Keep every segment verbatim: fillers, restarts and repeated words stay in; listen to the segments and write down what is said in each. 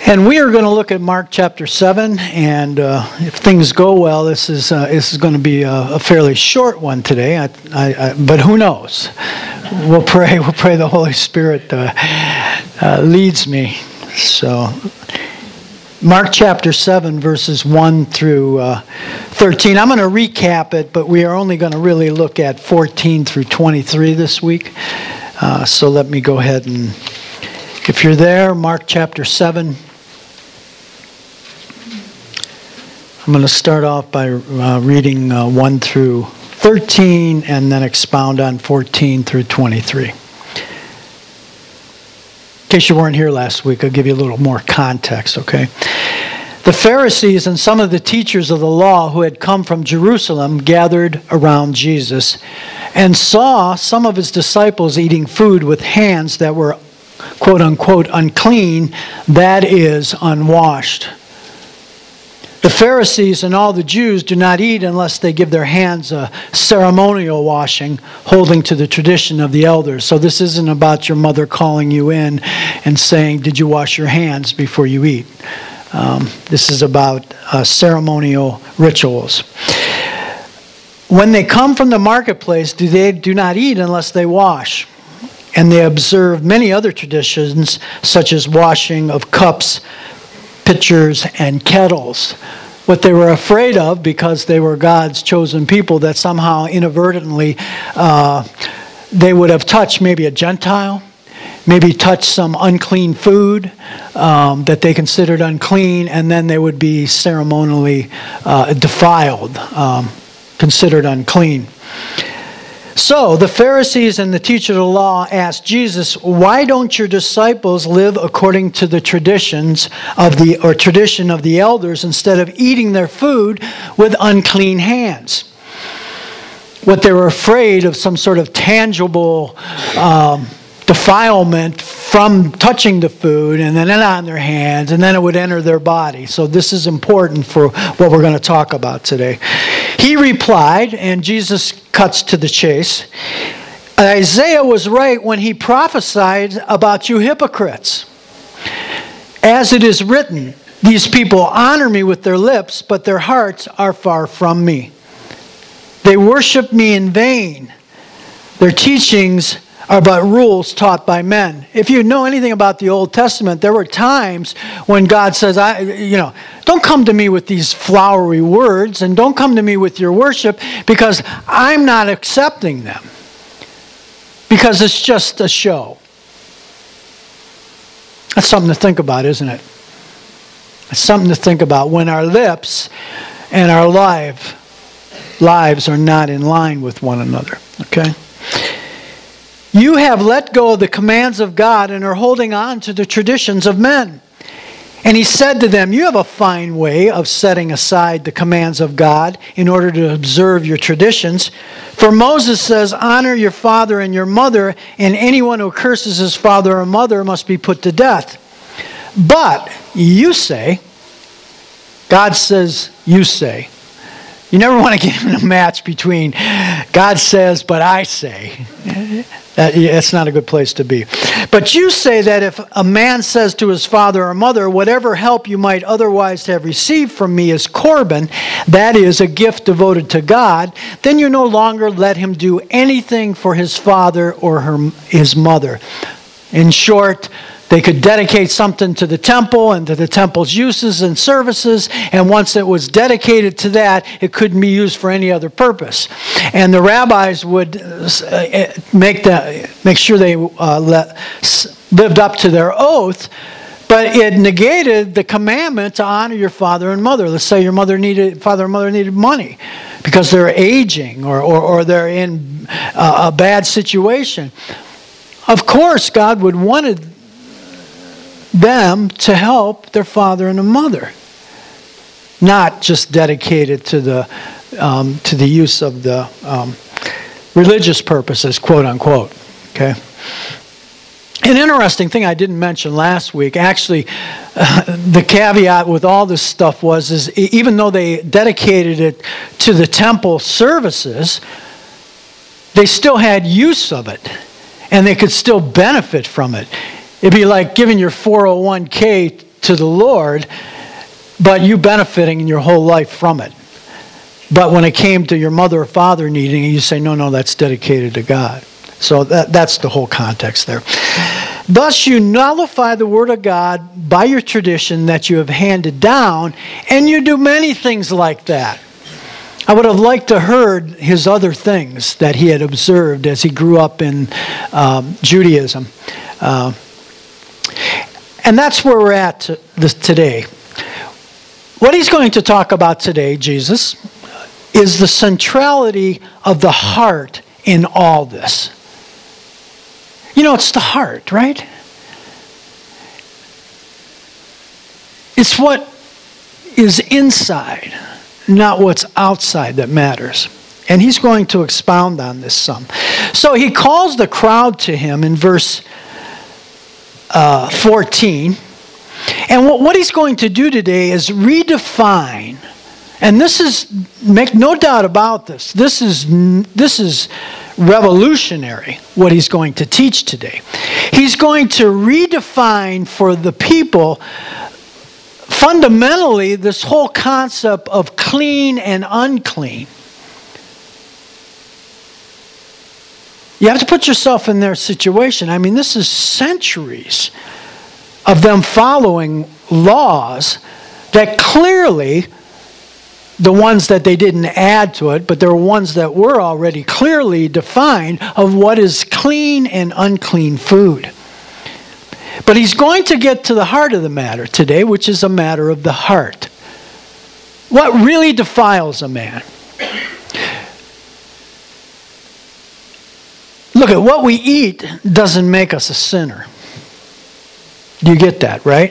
And we are going to look at Mark chapter seven, and uh, if things go well, this is uh, this is going to be a, a fairly short one today. I, I, I, but who knows? We'll pray. We'll pray the Holy Spirit uh, uh, leads me. So, Mark chapter seven, verses one through uh, thirteen. I'm going to recap it, but we are only going to really look at fourteen through twenty-three this week. Uh, so let me go ahead and, if you're there, Mark chapter seven. I'm going to start off by uh, reading uh, one through thirteen and then expound on fourteen through twenty-three. In case you weren't here last week, I'll give you a little more context, okay? The Pharisees and some of the teachers of the law who had come from Jerusalem gathered around Jesus and saw some of his disciples eating food with hands that were, quote unquote, unclean, that is, unwashed. The Pharisees and all the Jews do not eat unless they give their hands a ceremonial washing, holding to the tradition of the elders. So this isn't about your mother calling you in and saying, did you wash your hands before you eat? Um, this is about uh, ceremonial rituals. When they come from the marketplace, do they do not eat unless they wash. And they observe many other traditions, such as washing of cups, pitchers, and kettles. What they were afraid of, because they were God's chosen people, that somehow inadvertently uh, they would have touched maybe a Gentile, maybe touched some unclean food um, that they considered unclean, and then they would be ceremonially uh, defiled, um, considered unclean. So the Pharisees and the teacher of the law asked Jesus, why don't your disciples live according to the traditions of the, or tradition of the elders, instead of eating their food with unclean hands? What they were afraid of, some sort of tangible um, defilement from touching the food and then on their hands, and then it would enter their body. So this is important for what we're going to talk about today. He replied, and Jesus cuts to the chase, Isaiah was right when he prophesied about you hypocrites. As it is written, these people honor me with their lips, but their hearts are far from me. They worship me in vain. Their teachings are but rules taught by men. If you know anything about the Old Testament, there were times when God says, I, you know, don't come to me with these flowery words, and don't come to me with your worship, because I'm not accepting them. Because it's just a show. That's something to think about, isn't it? It's something to think about when our lips and our life, lives are not in line with one another. Okay? You have let go of the commands of God and are holding on to the traditions of men. And he said to them, you have a fine way of setting aside the commands of God in order to observe your traditions. For Moses says, honor your father and your mother, and anyone who curses his father or mother must be put to death. But you say, God says, you say. You never want to get in a match between God says, but I say. That's not a good place to be. But you say that if a man says to his father or mother, whatever help you might otherwise have received from me is Corban, that is, a gift devoted to God, then you no longer let him do anything for his father or her, his mother. In short, they could dedicate something to the temple and to the temple's uses and services, and once it was dedicated to that, it couldn't be used for any other purpose. And the rabbis would make the, make sure they uh, let, lived up to their oath, but it negated the commandment to honor your father and mother. Let's say your mother needed, father and mother needed money because they're aging or, or, or they're in a, a bad situation. Of course, God would wanted them to help their father and their mother, not just dedicated to the um, to the use of the um, religious purposes, quote unquote. Okay. An interesting thing I didn't mention last week, actually, uh, the caveat with all this stuff was, is even though they dedicated it to the temple services, they still had use of it, and they could still benefit from it. It'd be like giving your four oh one k to the Lord, but you benefiting in your whole life from it. But when it came to your mother or father needing it, you say, no, no, that's dedicated to God. So that, that's the whole context there. Thus you nullify the word of God by your tradition that you have handed down, and you do many things like that. I would have liked to heard his other things that he had observed as he grew up in um, Judaism. Uh, and that's where we're at to this, today. What he's going to talk about today, Jesus, is the centrality of the heart in all this. You know, it's the heart, right? It's what is inside, not what's outside, that matters. And he's going to expound on this some. So he calls the crowd to him in verse uh, fourteen. And what, what he's going to do today is redefine. And this is, make no doubt about this, this is this is revolutionary, what he's going to teach today. He's going to redefine for the people fundamentally this whole concept of clean and unclean. You have to put yourself in their situation. I mean, this is centuries of them following laws that clearly, the ones that they didn't add to it, but there were ones that were already clearly defined of what is clean and unclean food. But he's going to get to the heart of the matter today, which is a matter of the heart. What really defiles a man? Look, at what we eat doesn't make us a sinner. Do you get that, right?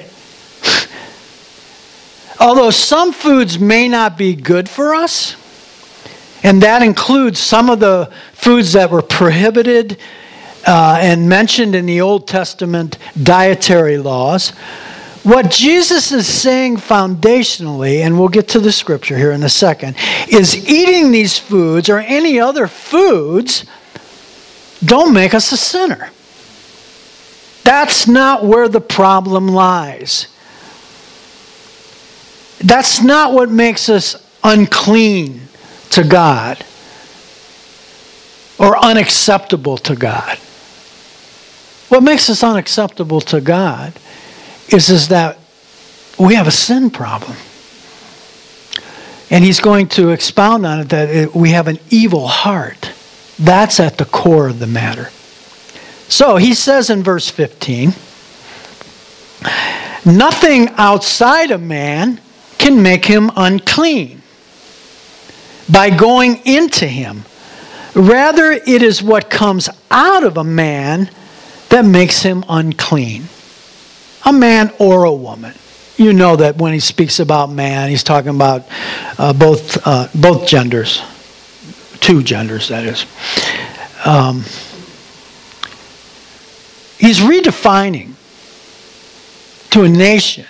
Although some foods may not be good for us, and that includes some of the foods that were prohibited uh, and mentioned in the Old Testament dietary laws, what Jesus is saying foundationally, and we'll get to the scripture here in a second, is eating these foods or any other foods don't make us a sinner. That's not where the problem lies. That's not what makes us unclean to God or unacceptable to God. What makes us unacceptable to God is, is that we have a sin problem. And he's going to expound on it, that it, we have an evil heart. That's at the core of the matter. So he says in verse fifteen, nothing outside a man can make him unclean by going into him. Rather, it is what comes out of a man that makes him unclean. A man or a woman. You know that when he speaks about man, he's talking about uh, both uh, both genders. Two genders, that is. Um, he's redefining to a nation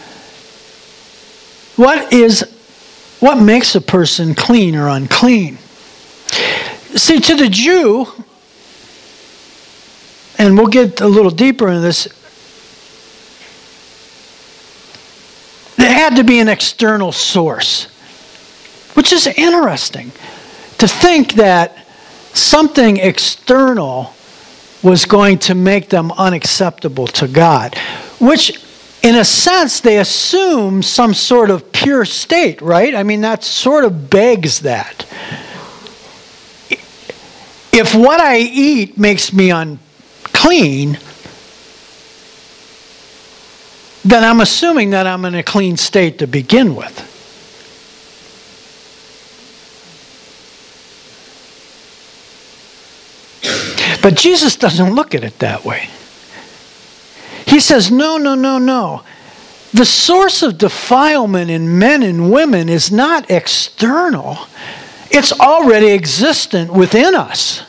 what is, what makes a person clean or unclean. See, to the Jew, and we'll get a little deeper into this, there had to be an external source, which is interesting. To think that something external was going to make them unacceptable to God, which in a sense they assume some sort of pure state, right? I mean, that sort of begs that. If what I eat makes me unclean, then I'm assuming that I'm in a clean state to begin with. But Jesus doesn't look at it that way. He says, no, no, no, no. The source of defilement in men and women is not external. It's already existent within us.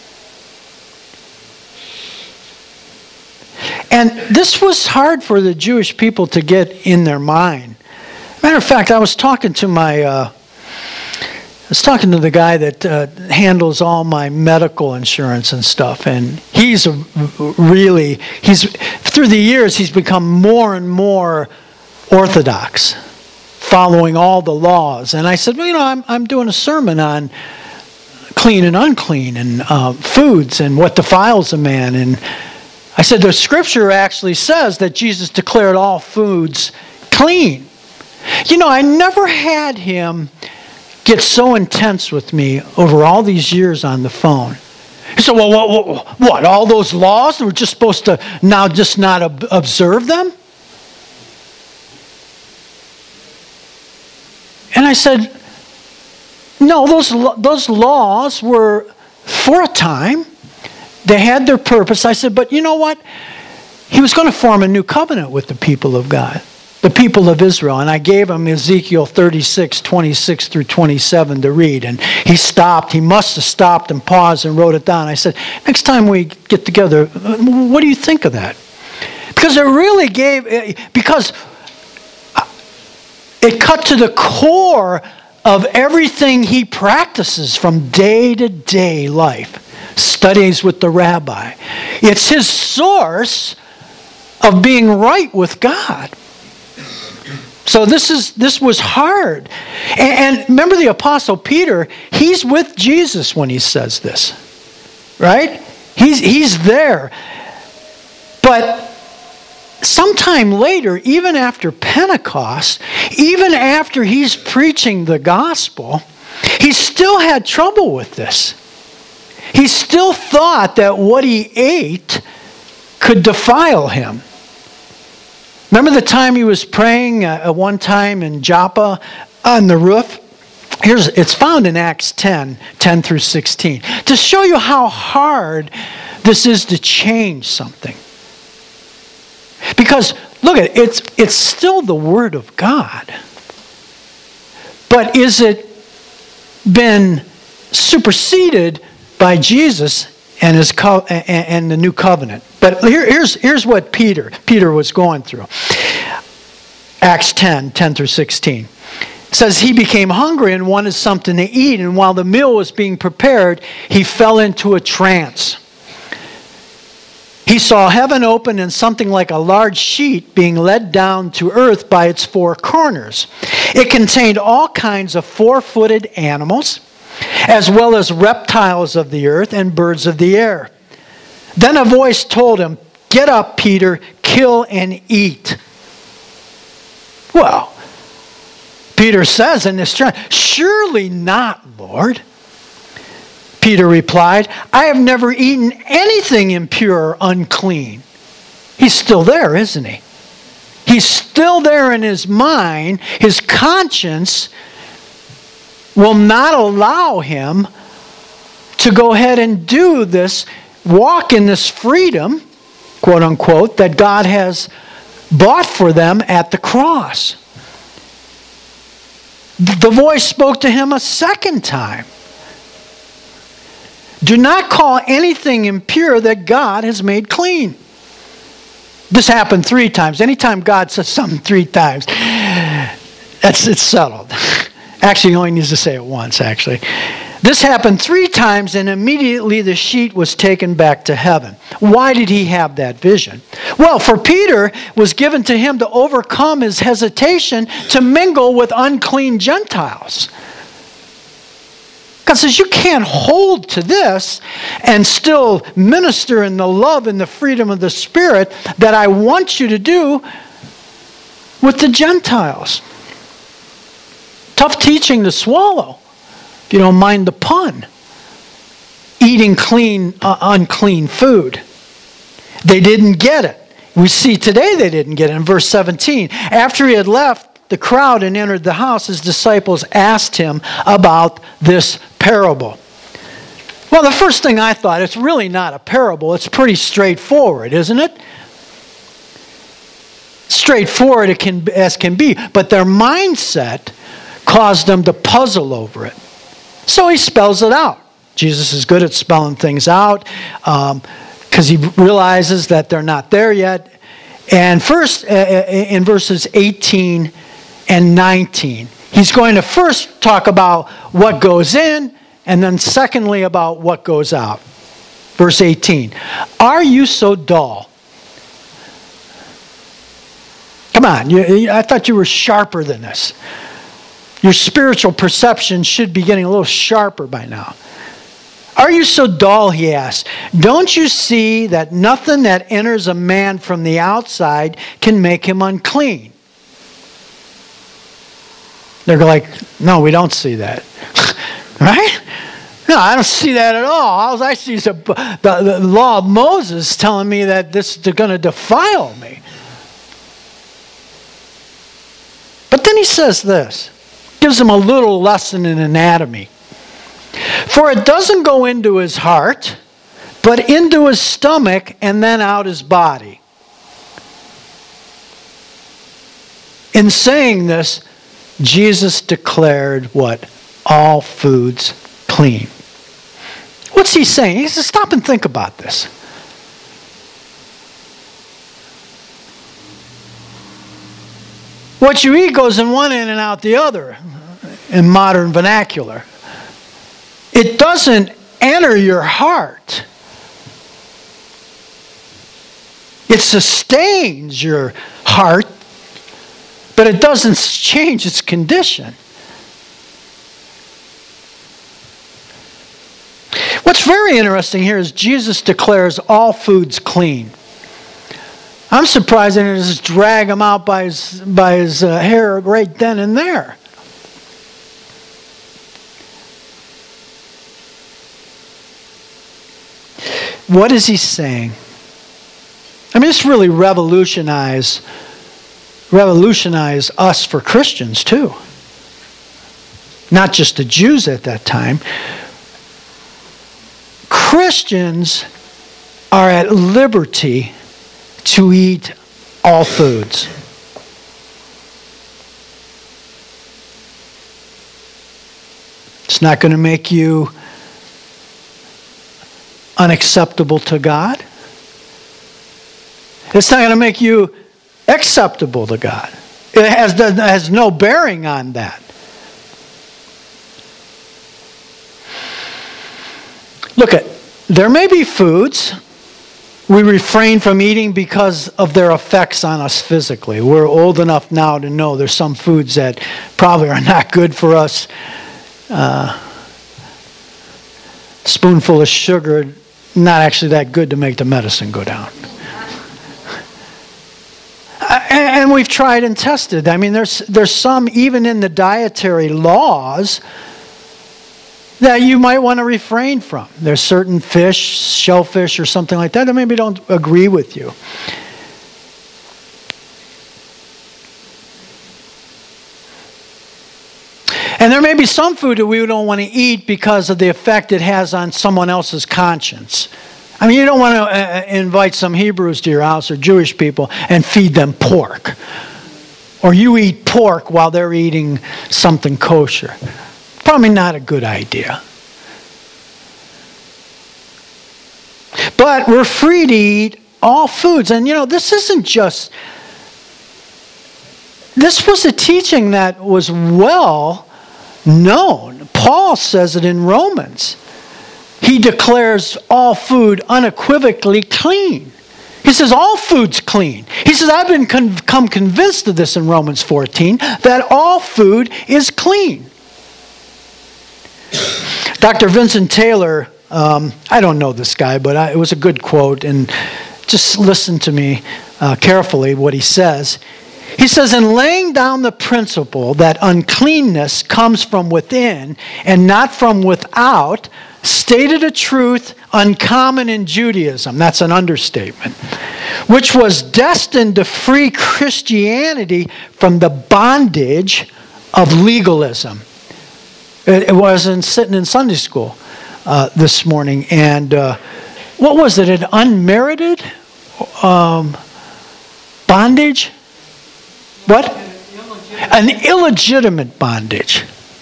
And this was hard for the Jewish people to get in their mind. Matter of fact, I was talking to my uh, was talking to the guy that uh, handles all my medical insurance and stuff, and he's a, really, he's through the years, he's become more and more orthodox, following all the laws. And I said, well, you know, I'm, I'm doing a sermon on clean and unclean and uh, foods and what defiles a man. And I said, the scripture actually says that Jesus declared all foods clean. You know, I never had him get so intense with me over all these years on the phone. He said, well, what, what, all those laws? We're just supposed to now just not ob- observe them? And I said, no, those, those laws were for a time. They had their purpose. I said, but you know what? He was going to form a new covenant with the people of God, the people of Israel. And I gave him Ezekiel thirty-six, twenty-six through twenty-seven to read. And he stopped. He must have stopped and paused and wrote it down. I said, next time we get together, what do you think of that? Because it really gave, because it cut to the core of everything he practices from day to day life. Studies with the rabbi. It's his source of being right with God. So this is this was hard. And, and remember the Apostle Peter, he's with Jesus when he says this. Right? He's he's there. But sometime later, even after Pentecost, even after he's preaching the gospel, he still had trouble with this. He still thought that what he ate could defile him. Remember the time he was praying uh, at one time in Joppa on the roof? Here's, it's found in Acts ten, ten through sixteen. To show you how hard this is to change something. Because, look at it, it's, it's still the Word of God. But is it been superseded by Jesus and his co- and the new covenant? But here, here's, here's what Peter, Peter was going through. Acts ten, ten through sixteen. It says, he became hungry and wanted something to eat, and while the meal was being prepared, he fell into a trance. He saw heaven open and something like a large sheet being let down to earth by its four corners. It contained all kinds of four-footed animals, as well as reptiles of the earth and birds of the air. Then a voice told him, get up, Peter, kill and eat. Well, Peter says in this trance, surely not, Lord. Peter replied, I have never eaten anything impure or unclean. He's still there, isn't he? He's still there in his mind. His conscience will not allow him to go ahead and do this, walk in this freedom, quote unquote, that God has bought for them at the cross. The voice spoke to him a second time. Do not call anything impure that God has made clean. This happened three times. Anytime God says something three times, that's it's settled. Actually, he only needs to say it once, actually. This happened three times, and immediately the sheet was taken back to heaven. Why did he have that vision? Well, for Peter, it was given to him to overcome his hesitation to mingle with unclean Gentiles. God says, you can't hold to this and still minister in the love and the freedom of the Spirit that I want you to do with the Gentiles. Tough teaching to swallow, if you don't mind the pun. Eating clean, uh, unclean food. They didn't get it. We see today they didn't get it in verse seventeen. After he had left the crowd and entered the house, his disciples asked him about this parable. Well, the first thing I thought, it's really not a parable. It's pretty straightforward, isn't it? Straightforward it can, as can be, but their mindset caused them to puzzle over it. So he spells it out. Jesus is good at spelling things out because um, he realizes that they're not there yet. And first, uh, in verses eighteen and nineteen, He's going to first talk about what goes in, and then secondly about what goes out. Verse eighteen. Are you so dull? Come on, you, I thought you were sharper than this. Your spiritual perception should be getting a little sharper by now. Are you so dull, he asks. Don't you see that nothing that enters a man from the outside can make him unclean? They're like, no, we don't see that. Right? No, I don't see that at all. All I see is a, the, the law of Moses telling me that this is going to defile me. But then he says this. Gives him a little lesson in anatomy. For it doesn't go into his heart, but into his stomach and then out his body. In saying this, Jesus declared what? All foods clean. What's he saying? He says, stop and think about this. What you eat goes in one end and out the other, in modern vernacular. It doesn't enter your heart. It sustains your heart, but it doesn't change its condition. What's very interesting here is Jesus declares all foods clean. I'm surprised they didn't just drag him out by his, by his uh, hair right then and there. What is he saying? I mean, this really revolutionized, revolutionized us for Christians too. Not just the Jews at that time. Christians are at liberty to eat all foods. It's not going to make you unacceptable to God. It's not going to make you acceptable to God. It has, it has no bearing on that. Look at, there may be foods we refrain from eating because of their effects on us physically. We're old enough now to know there's some foods that probably are not good for us. Uh, spoonful of sugar, not actually that good to make the medicine go down. And we've tried and tested. I mean, there's there's some, even in the dietary laws, that you might want to refrain from. There's certain fish, shellfish or something like that, that maybe don't agree with you. And there may be some food that we don't want to eat because of the effect it has on someone else's conscience. I mean, you don't want to uh, invite some Hebrews to your house or Jewish people and feed them pork. Or you eat pork while they're eating something kosher. Probably not a good idea. But we're free to eat all foods. And you know, this isn't just... This was a teaching that was well known. Paul says it in Romans. He declares all food unequivocally clean. He says all food's clean. He says, I've been con- come convinced of this in Romans fourteen, that all food is clean. Doctor Vincent Taylor, um, I don't know this guy, but I, it was a good quote, and just listen to me uh, carefully what he says. He says, in laying down the principle that uncleanness comes from within and not from without, stated a truth uncommon in Judaism, that's an understatement, which was destined to free Christianity from the bondage of legalism. It, it was in, sitting in Sunday school uh, this morning, and uh, what was it, an unmerited um, bondage? What? An illegitimate bondage.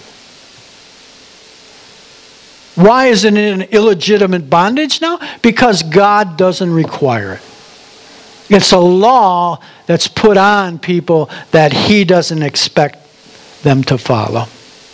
Why is it an illegitimate bondage now? Because God doesn't require it. It's a law that's put on people that He doesn't expect them to follow.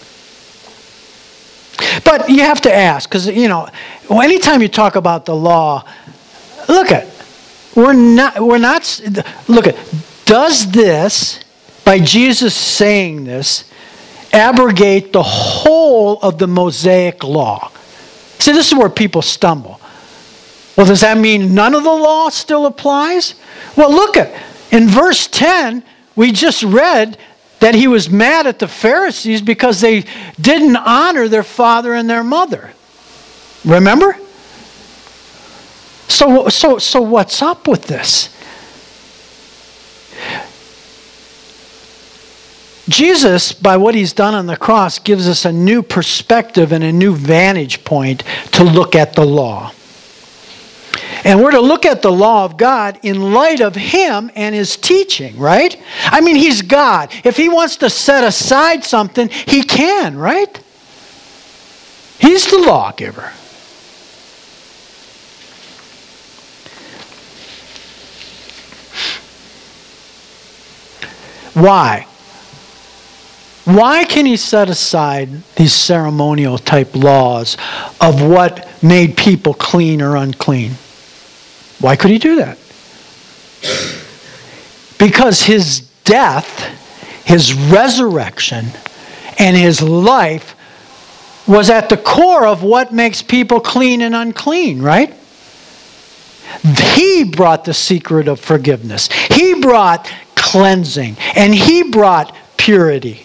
But you have to ask, because, you know, anytime you talk about the law, look at, we're not, we're not, look at, does this, by Jesus saying this, abrogate the whole of the Mosaic law? See, this is where people stumble. Well, does that mean none of the law still applies? Well, look at, in verse ten, we just read that he was mad at the Pharisees because they didn't honor their father and their mother. Remember? So, so, so what's up with this? Jesus, by what he's done on the cross, gives us a new perspective and a new vantage point to look at the law. And we're to look at the law of God in light of him and his teaching, right? I mean, he's God. If he wants to set aside something, he can, right? He's the lawgiver. Why? Why can he set aside these ceremonial type laws of what made people clean or unclean? Why could he do that? Because his death, his resurrection, and his life was at the core of what makes people clean and unclean, right? He brought the secret of forgiveness. He brought cleansing, and he brought purity.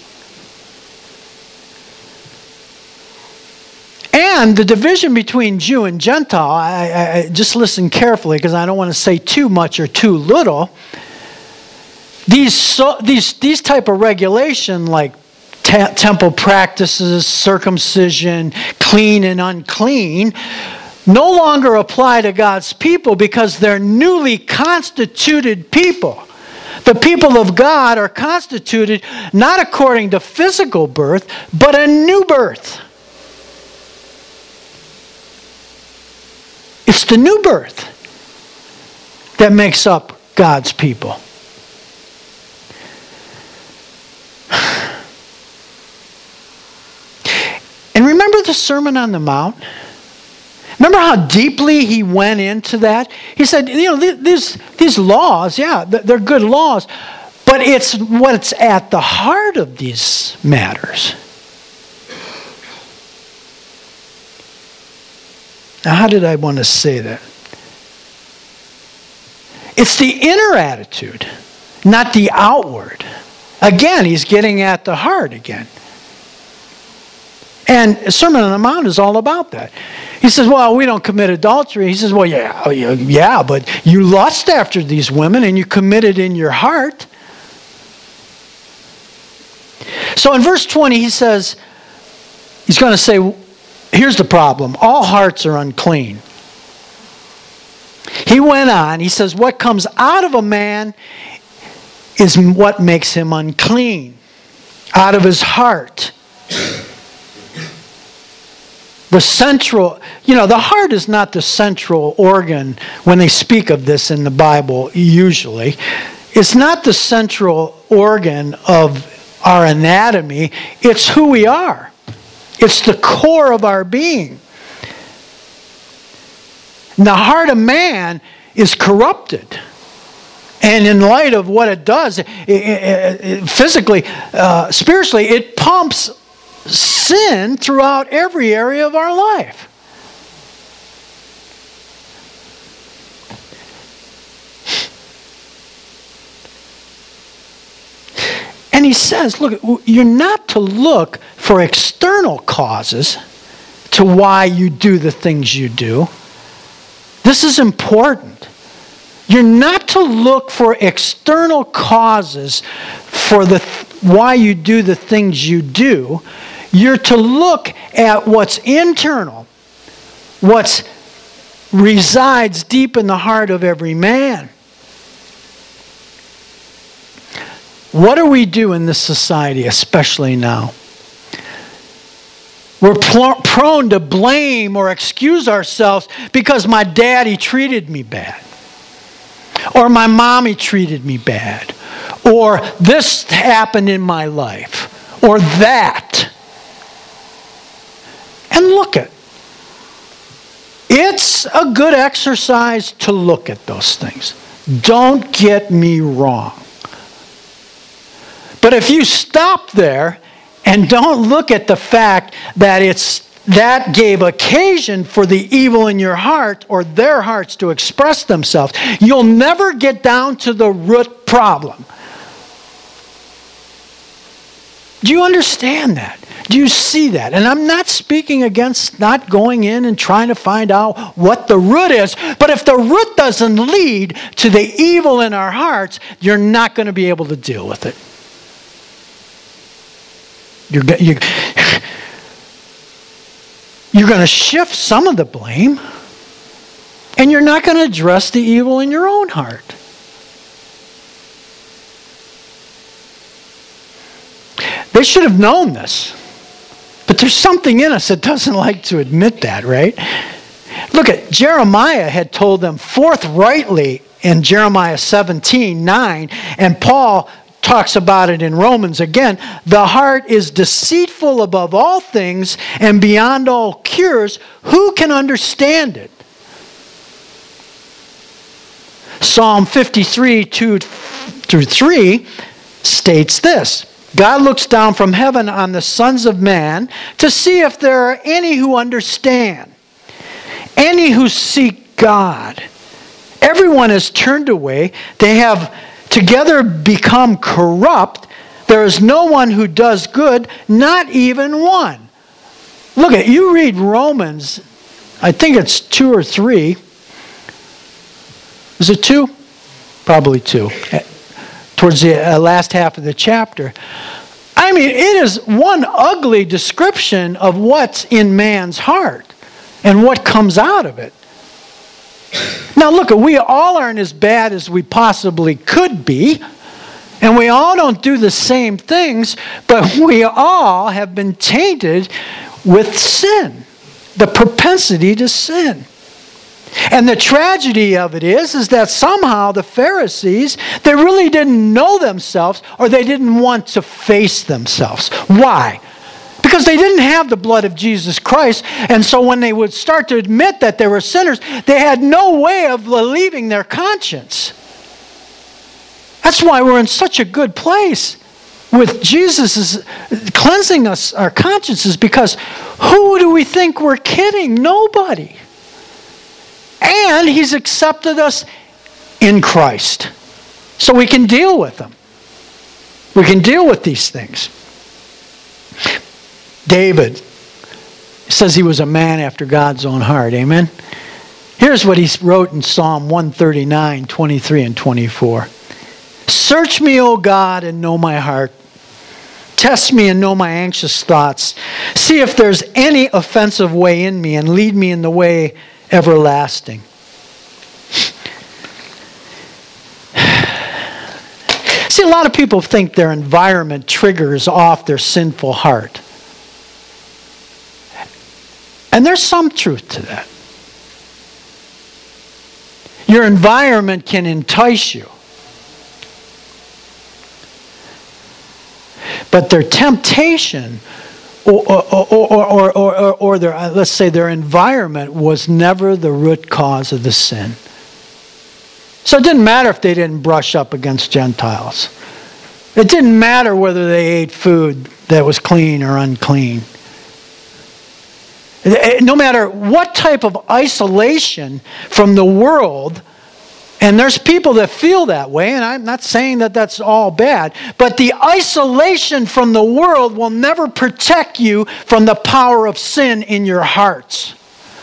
And the division between Jew and Gentile, I, I, I just listen carefully because I don't want to say too much or too little. These so, these these type of regulation like te- temple practices, circumcision, clean and unclean, no longer apply to God's people because they're newly constituted people. The people of God are constituted not according to physical birth, but a new birth. It's the new birth that makes up God's people. And remember the Sermon on the Mount? Remember how deeply he went into that? He said, you know, these, these laws, yeah, they're good laws, but it's what's at the heart of these matters. Now, how did I want to say that? It's the inner attitude, not the outward. Again, he's getting at the heart again. And Sermon on the Mount is all about that. He says, well, we don't commit adultery. He says, well, yeah, yeah, but you lust after these women and you commit it in your heart. So in verse twenty, he says, he's going to say, here's the problem. All hearts are unclean. He went on. He says, what comes out of a man is what makes him unclean. Out of his heart. The central, you know, the heart is not the central organ when they speak of this in the Bible, usually. It's not the central organ of our anatomy. It's who we are. It's the core of our being. And the heart of man is corrupted. And in light of what it does, it, it, it, physically, uh, spiritually, it pumps sin throughout every area of our life. And he says, look, you're not to look for external causes to why you do the things you do. This is important. You're not to look for external causes for the why you do the things you do. You're to look at what's internal, what resides deep in the heart of every man. What do we do in this society, especially now? We're pl- prone to blame or excuse ourselves because my daddy treated me bad. Or my mommy treated me bad. Or this happened in my life. or that. And look at. It's a good exercise to look at those things. Don't get me wrong. But if you stop there and don't look at the fact that it's that gave occasion for the evil in your heart or their hearts to express themselves, you'll never get down to the root problem. Do you understand that? Do you see that? And I'm not speaking against not going in and trying to find out what the root is, but if the root doesn't lead to the evil in our hearts, you're not going to be able to deal with it. You're, you're, you're going to shift some of the blame, and you're not going to address the evil in your own heart. They should have known this. But there's something in us that doesn't like to admit that, right? Look at Jeremiah had told them forthrightly in Jeremiah seventeen nine, and Paul talks about it in Romans again. The heart is deceitful above all things and beyond all cures. Who can understand it? Psalm fifty-three two through three states this. God looks down from heaven on the sons of man to see if there are any who understand, any who seek God. Everyone has turned away. They have together become corrupt. There is no one who does good, not even one. Look at, you read Romans, I think it's two or three. Is it two? Probably two. Towards the last half of the chapter. I mean, it is one ugly description of what's in man's heart and what comes out of it. Now look, we all aren't as bad as we possibly could be, and we all don't do the same things, but we all have been tainted with sin, the propensity to sin. And the tragedy of it is, is that somehow the Pharisees, they really didn't know themselves, or they didn't want to face themselves. Why? Because they didn't have the blood of Jesus Christ, and so when they would start to admit that they were sinners, they had no way of relieving their conscience. That's why we're in such a good place with Jesus cleansing us, our consciences, because who do we think we're kidding? Nobody. And He's accepted us in Christ. So we can deal with them. We can deal with these things. David says he was a man after God's own heart. Amen? Here's what he wrote in Psalm one thirty-nine, twenty-three and twenty-four. Search me, O God, and know my heart. Test me and know my anxious thoughts. See if there's any offensive way in me, and lead me in the way everlasting. See, a lot of people think their environment triggers off their sinful heart. And there's some truth to that. Your environment can entice you. But their temptation Or, or, or, or, or, or their, let's say their environment was never the root cause of the sin. So it didn't matter if they didn't brush up against Gentiles. It didn't matter whether they ate food that was clean or unclean. No matter what type of isolation from the world, and there's people that feel that way, and I'm not saying that that's all bad, but the isolation from the world will never protect you from the power of sin in your hearts.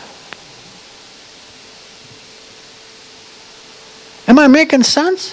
Am I making sense?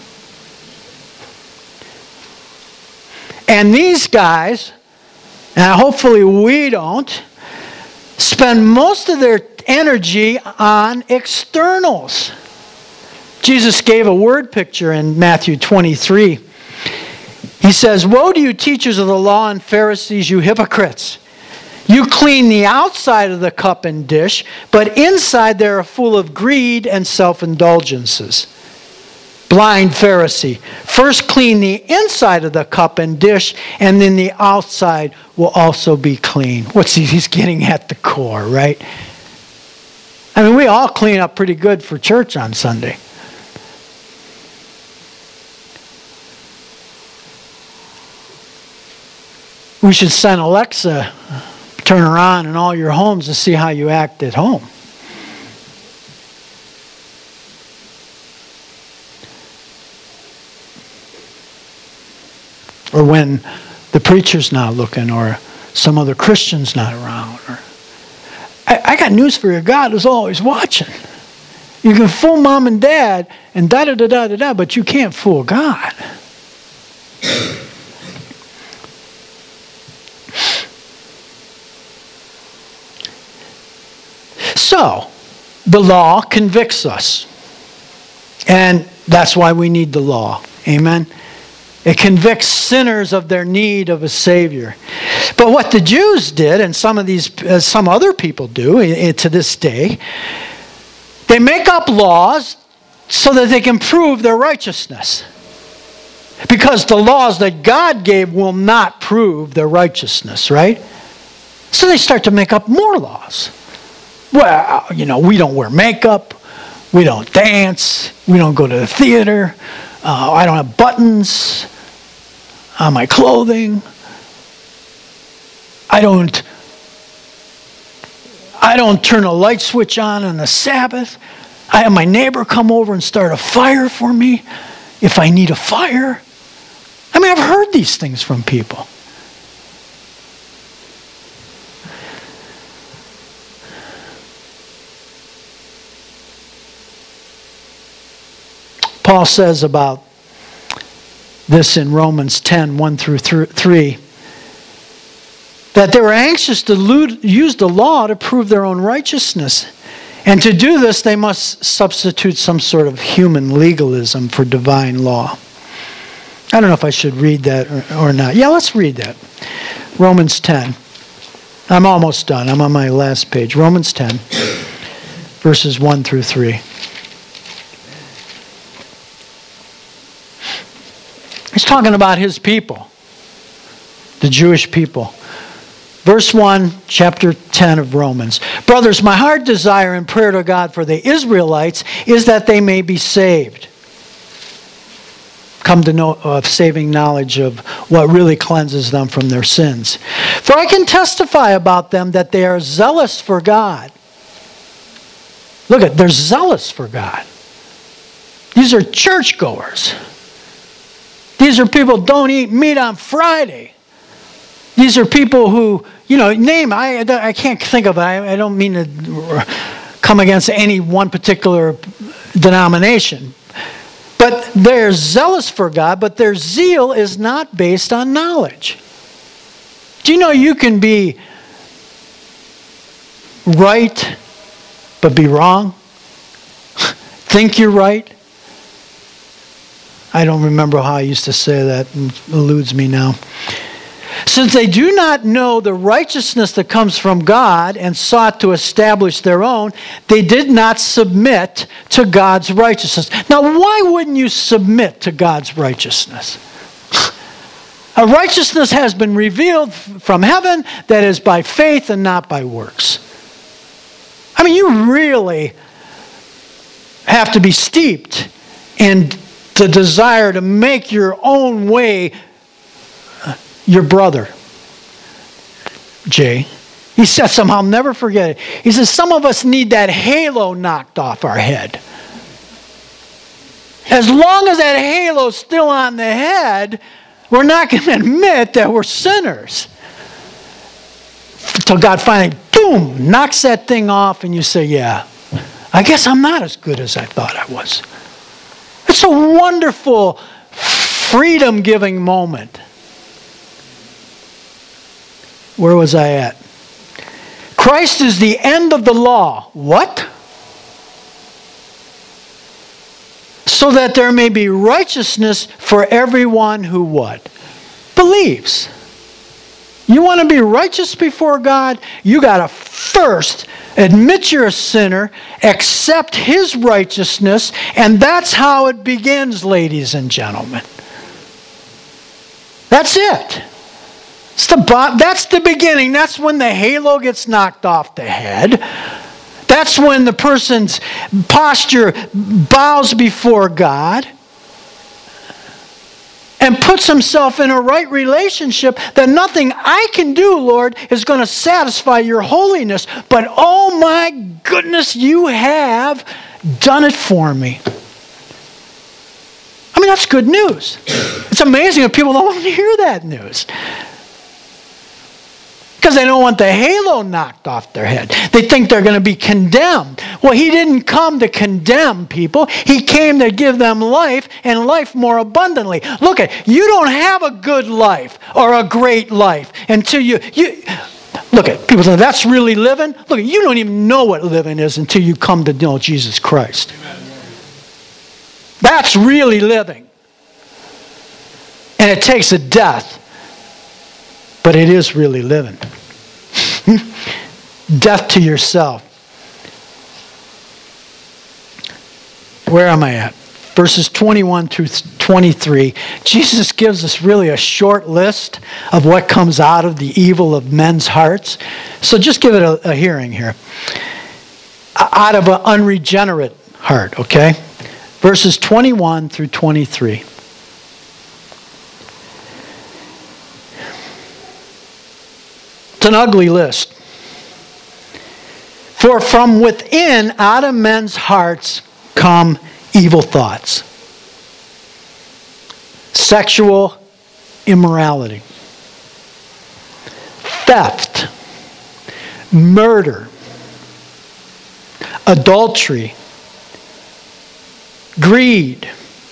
And these guys, and hopefully we don't, spend most of their energy on externals. Jesus gave a word picture in Matthew twenty-three. He says, "Woe to you, teachers of the law and Pharisees, you hypocrites! You clean the outside of the cup and dish, but inside they are full of greed and self-indulgences." Blind Pharisee. First clean the inside of the cup and dish, and then the outside will also be clean. What's he, he's getting at the core, right? I mean, we all clean up pretty good for church on Sunday. We should send Alexa, turn her on in all your homes to see how you act at home. Or when the preacher's not looking, or some other Christian's not around. Or, I, I got news for you. God is always watching. You can fool mom and dad and da da da da da da, but you can't fool God. So, the law convicts us. And that's why we need the law. Amen? It convicts sinners of their need of a Savior. But what the Jews did, and some of these, uh, some other people do uh, to this day, they make up laws so that they can prove their righteousness. Because the laws that God gave will not prove their righteousness, right? So they start to make up more laws. Well, you know, we don't wear makeup. We don't dance. We don't go to the theater. Uh, I don't have buttons on my clothing. I don't I don't turn a light switch on on the Sabbath. I have my neighbor come over and start a fire for me if I need a fire. I mean, I've heard these things from people. Paul says about this in Romans ten, one through three, that they were anxious to use the law to prove their own righteousness. And to do this, they must substitute some sort of human legalism for divine law. I don't know if I should read that or, or not. Yeah, let's read that. Romans ten. I'm almost done. I'm on my last page. Romans ten, verses one through three. He's talking about his people, the Jewish people. Verse one, chapter ten of Romans. Brothers, my heart desire and prayer to God for the Israelites is that they may be saved. Come to know of saving knowledge of what really cleanses them from their sins. For I can testify about them that they are zealous for God. Look at, they're zealous for God. These are churchgoers. These are people who don't eat meat on Friday. These are people who, you know, name, I, I can't think of it. I, I don't mean to come against any one particular denomination. But they're zealous for God, but their zeal is not based on knowledge. Do you know you can be right, but be wrong? Think you're right? I don't remember how I used to say that. It eludes me now. Since they do not know the righteousness that comes from God and sought to establish their own, they did not submit to God's righteousness. Now, why wouldn't you submit to God's righteousness? A righteousness has been revealed from heaven that is by faith and not by works. I mean, you really have to be steeped in the desire to make your own way your brother. Jay, he said something, I'll never forget it. He says, some of us need that halo knocked off our head. As long as that halo's still on the head, we're not going to admit that we're sinners. Until God finally, boom, knocks that thing off and you say, yeah, I guess I'm not as good as I thought I was. It's a wonderful, freedom-giving moment. Where was I at? Christ is the end of the law. What? So that there may be righteousness for everyone who what? Believes. You want to be righteous before God? You got to first admit you're a sinner, accept His righteousness, and that's how it begins, ladies and gentlemen. That's it. It's the, that's the beginning. That's when the halo gets knocked off the head. That's when the person's posture bows before God and puts himself in a right relationship that nothing I can do, Lord, is going to satisfy your holiness. But oh my goodness, you have done it for me. I mean, that's good news. It's amazing that people don't want to hear that news. Because they don't want the halo knocked off their head. They think they're going to be condemned. Well, He didn't come to condemn people. He came to give them life, and life more abundantly. Look at, you don't have a good life or a great life until you, you look at, people say, that's really living? Look, you don't even know what living is until you come to know Jesus Christ. Amen. That's really living. And it takes a death. But it is really living. Death to yourself. Where am I at? Verses twenty-one through twenty-three. Jesus gives us really a short list of what comes out of the evil of men's hearts. So just give it a, a hearing here. Out of an unregenerate heart, okay? Verses twenty-one through twenty-three. It's an ugly list. For from within, out of men's hearts, come evil thoughts. Sexual immorality. Theft. Murder. Adultery. Greed.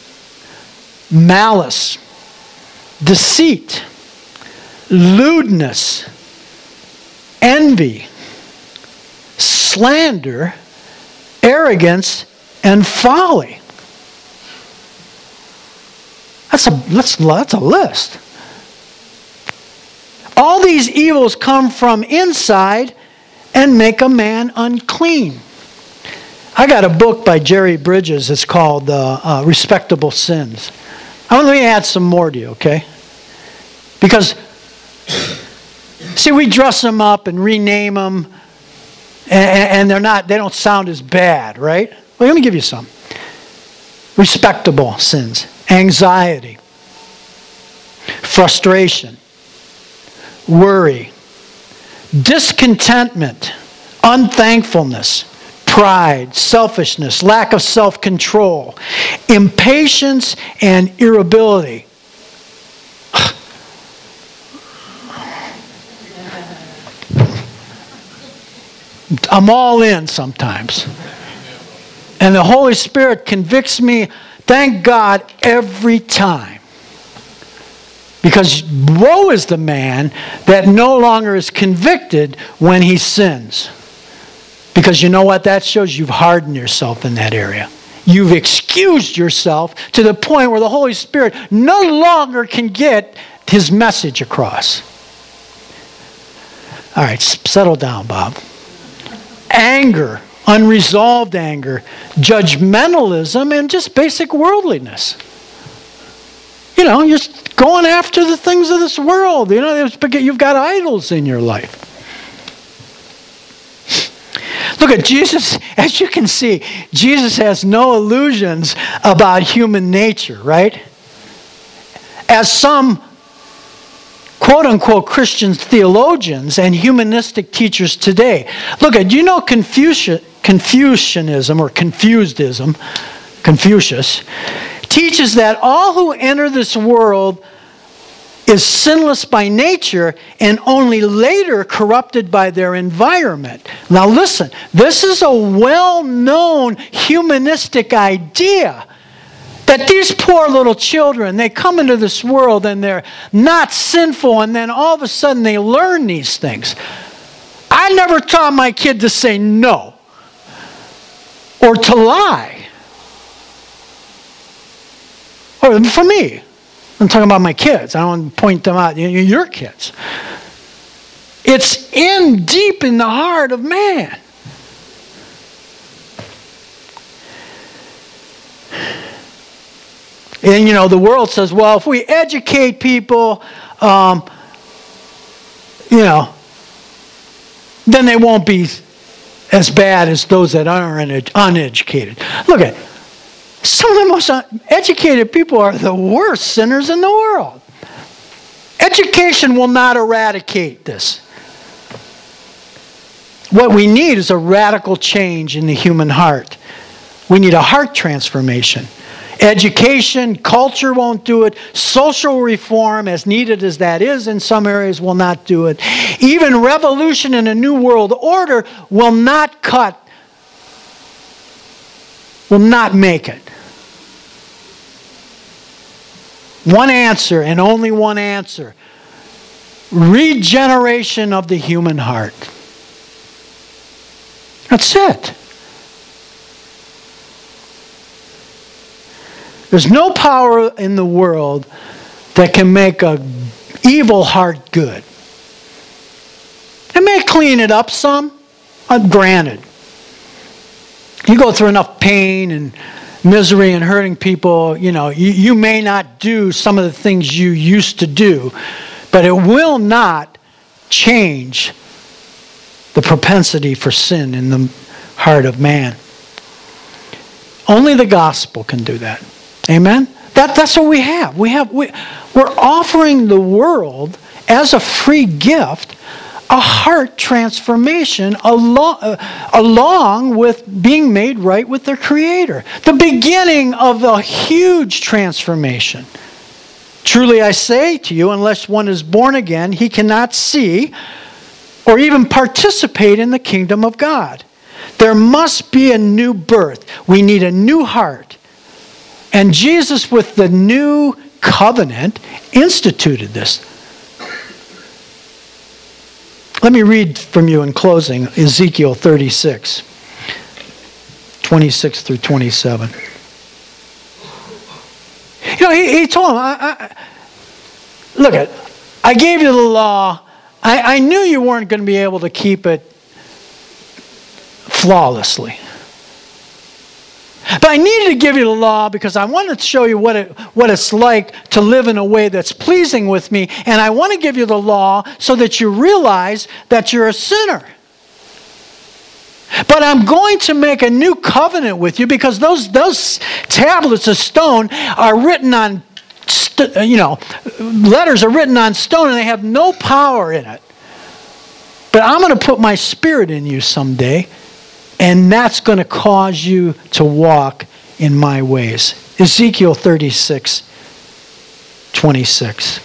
Malice. Deceit. Lewdness. Envy, slander, arrogance, and folly. That's a, that's, that's a list. All these evils come from inside and make a man unclean. I got a book by Jerry Bridges. It's called uh, uh, Respectable Sins. I want to add some more to you, okay? Because see, we dress them up and rename them, and they're not, they don't sound as bad, right? Well, let me give you some. Respectable sins. Anxiety. Frustration. Worry. Discontentment. Unthankfulness. Pride. Selfishness. Lack of self-control. Impatience and irritability. I'm all in sometimes. And the Holy Spirit convicts me, thank God, every time. Because woe is the man that no longer is convicted when he sins. Because you know what? That shows you've hardened yourself in that area. You've excused yourself to the point where the Holy Spirit no longer can get His message across. All right, settle down, Bob. Anger, unresolved anger, judgmentalism, and just basic worldliness. You know, you're just going after the things of this world. You know, you've got idols in your life. Look at Jesus. As you can see, Jesus has no illusions about human nature, right? As some quote-unquote Christian theologians and humanistic teachers today. Look at, you know Confucius, Confucianism or Confusedism, Confucius, teaches that all who enter this world is sinless by nature and only later corrupted by their environment. Now listen, this is a well-known humanistic idea. That these poor little children, they come into this world and they're not sinful, and then all of a sudden they learn these things. I never taught my kid to say no or to lie. Or for me, I'm talking about my kids. I don't want to point them out. You're your kids. It's in deep in the heart of man. And, you know, the world says, well, if we educate people, um, you know, then they won't be as bad as those that are uneducated. Look at it. Some of the most educated people are the worst sinners in the world. Education will not eradicate this. What we need is a radical change in the human heart. We need a heart transformation. Education, culture won't do it. Social reform, as needed as that is in some areas, will not do it. Even revolution in a new world order will not cut, will not make it. One answer, and only one answer. Regeneration of the human heart. That's it. There's no power in the world that can make an evil heart good. It may clean it up some, uh, granted. You go through enough pain and misery and hurting people, you know, you, you may not do some of the things you used to do, but it will not change the propensity for sin in the heart of man. Only the gospel can do that. Amen? That, that's what we have. We have we, we're offering the world as a free gift a heart transformation along, uh, along with being made right with their Creator. The beginning of a huge transformation. Truly I say to you, unless one is born again, he cannot see or even participate in the kingdom of God. There must be a new birth. We need a new heart. And Jesus, with the new covenant, instituted this. Let me read from you in closing Ezekiel thirty-six, twenty-six through twenty-seven. You know, he, he told him, I, I, look, at, I gave you the law. I, I knew you weren't going to be able to keep it flawlessly. But I needed to give you the law because I wanted to show you what it what it's like to live in a way that's pleasing with me. And I want to give you the law so that you realize that you're a sinner. But I'm going to make a new covenant with you because those those tablets of stone are written on, st- you know, letters are written on stone and they have no power in it. But I'm going to put my spirit in you someday. And that's going to cause you to walk in my ways. Ezekiel thirty-six, twenty-six.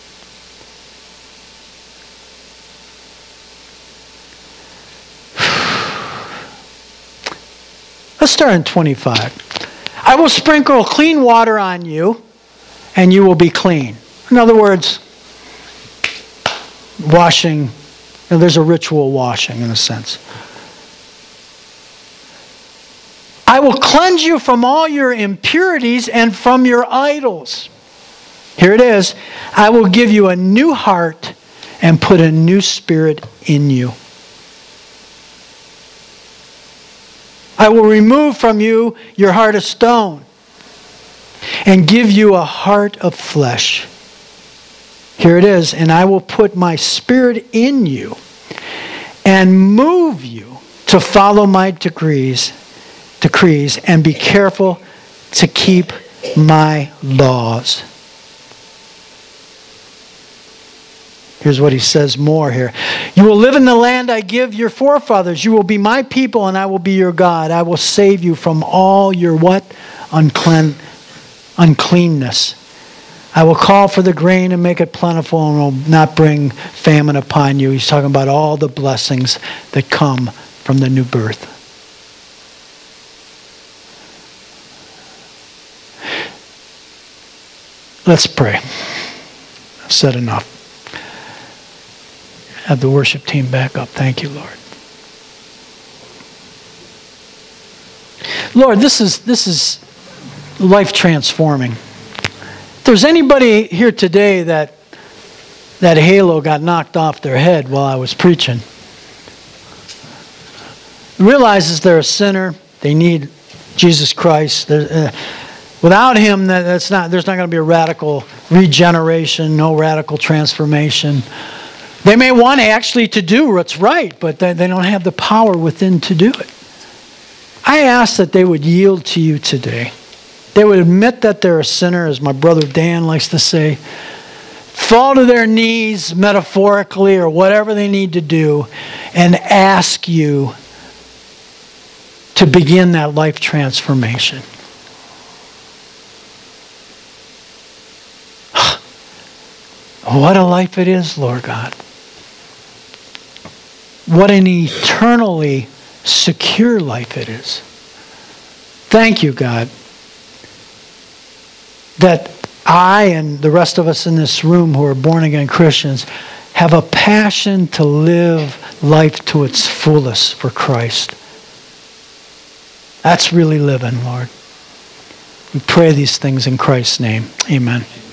Let's start in twenty-five. I will sprinkle clean water on you, and you will be clean. In other words, washing. You know, there's a ritual washing in a sense. I will cleanse you from all your impurities and from your idols. Here it is. I will give you a new heart and put a new spirit in you. I will remove from you your heart of stone and give you a heart of flesh. Here it is. And I will put my spirit in you and move you to follow my decrees. decrees and be careful to keep my laws. Here's what he says more here. You will live in the land I give your forefathers. You will be my people and I will be your God. I will save you from all your what? Unclean, uncleanness. I will call for the grain and make it plentiful and will not bring famine upon you. He's talking about all the blessings that come from the new birth. Let's pray. I've said enough. Have the worship team back up. Thank you, Lord. Lord, this is this is life transforming. If there's anybody here today that that halo got knocked off their head while I was preaching. Realizes they're a sinner. They need Jesus Christ. Uh, without him, that, that's not. There's not going to be a radical regeneration, no radical transformation. They may want actually to do what's right, but they, they don't have the power within to do it. I ask that they would yield to you today. They would admit that they're a sinner, as my brother Dan likes to say. Fall to their knees metaphorically or whatever they need to do and ask you to begin that life transformation. What a life it is, Lord God. What an eternally secure life it is. Thank you, God, that I and the rest of us in this room who are born-again Christians have a passion to live life to its fullest for Christ. That's really living, Lord. We pray these things in Christ's name. Amen.